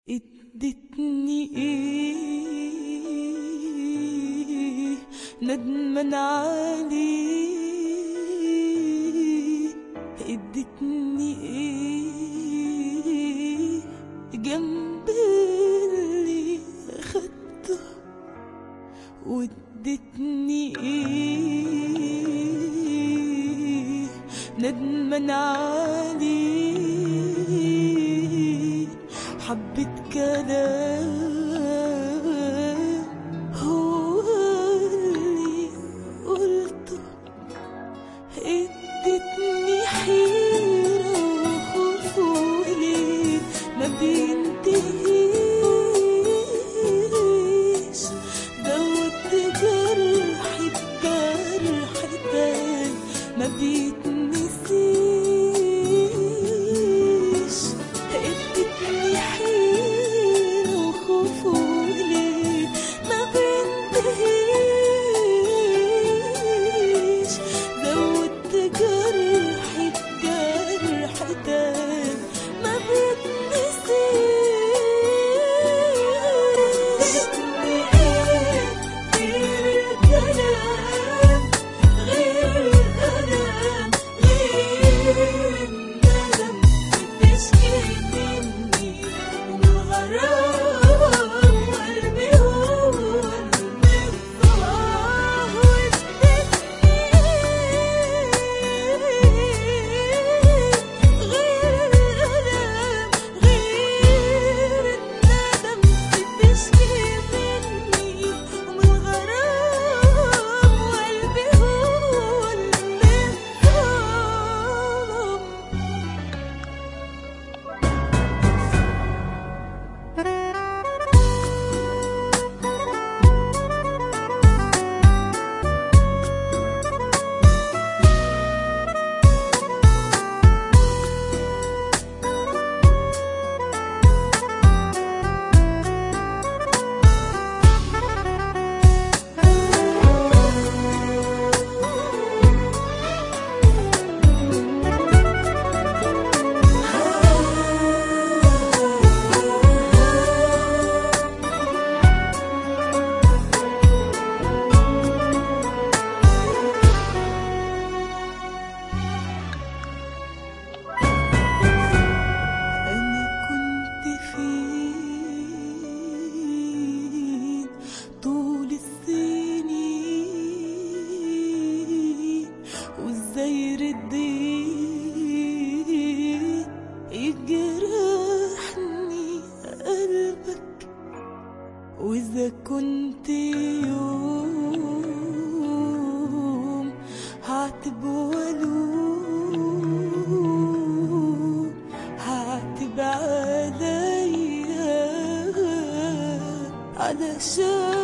ادتني ايه ندمان عليه، ادتني ايه جنب اللي خدته، وادتني ايه ندمان عليه، حبة كلام هو اللي قلته، ادتني حيرة وخوف وليل ما بينتهيش، دوت جرحي بجرح تاني ما بيتنسيش، ادتني حيرة وخوف وليل ما بينتهيش، زودت جرحي بجرح تاني ما بيتنسيش، غير الكلام غير الألم غير الندم بتشكي مني ومن الغرام وقلبي هو المفتاح، وادتني غير الألم غير الندم بتشكي مني ومن الغرام وقلبي هو طول السنين وازاي رديت يجرحني قلبك، واذا كنت يوم هعتب والوم هعتب عليا علشان